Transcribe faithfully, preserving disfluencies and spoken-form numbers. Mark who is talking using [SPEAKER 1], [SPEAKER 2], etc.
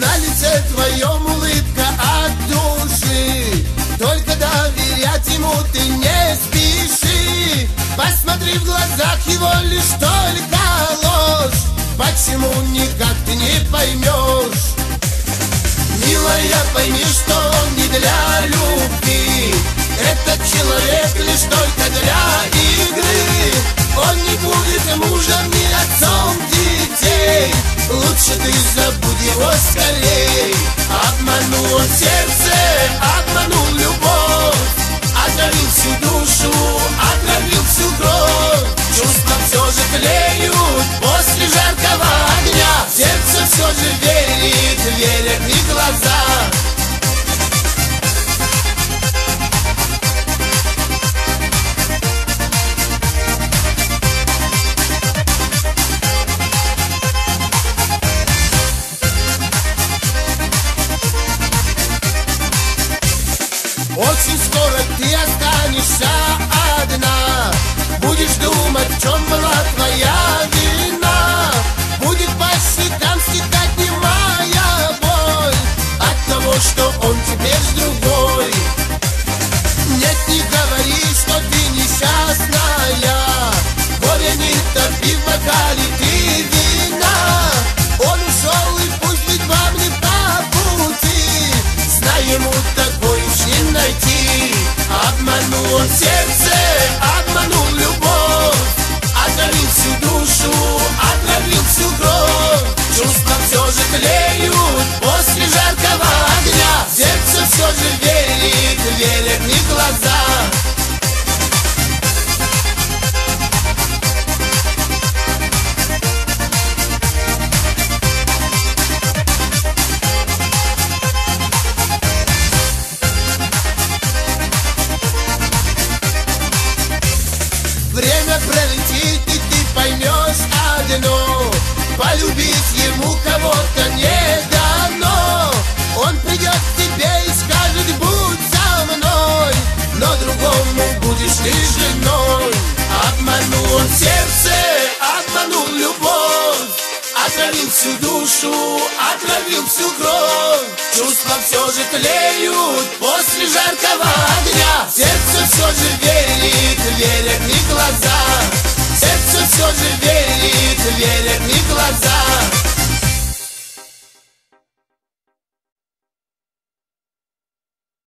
[SPEAKER 1] На лице твоем улыбка от души, только доверять ему ты не спеши. Посмотри в глазах его лишь только ложь, почему никак ты не поймешь? Милая, пойми, что он не для любви, этот человек лишь только для игры. Он не будет мужем ни отцом детей, лучше ты забудь его скорей. Обманул он сердце, обманул любовь, отравил всю душу, отравил всю кровь. Чувства все же тлеют после жаркого огня, сердце все же верит, верят и глаза. Очень скоро ты останешься одна, будешь думать, в чем была твоя вина. Будет по щекам стекать немая боль от того, что он теперь с другой. Нет, не говори, что ты несчастная, горе не топи в бокале ты вина. Он ушел, и пусть быть вам не по пути, знай, ему такой уж не найти. Обманул он сердце, обманул любовь, отравил всю душу, отравил всю кровь. Чувства все же тлеют после жаркого огня, сердце все же верит, верят и глаза. Время пролетит, и ты поймешь одно: полюбить ему кого-то не дано. Он придет к тебе и скажет: будь со мной, но другому будешь ты женой. Обманул он сердце, обманул любовь, отравил всю душу, отравил всю кровь. Чувства все же тлеют после жаркого огня, сердце все же верит, верят и глаза. Сердце все же верит, верят и глаза.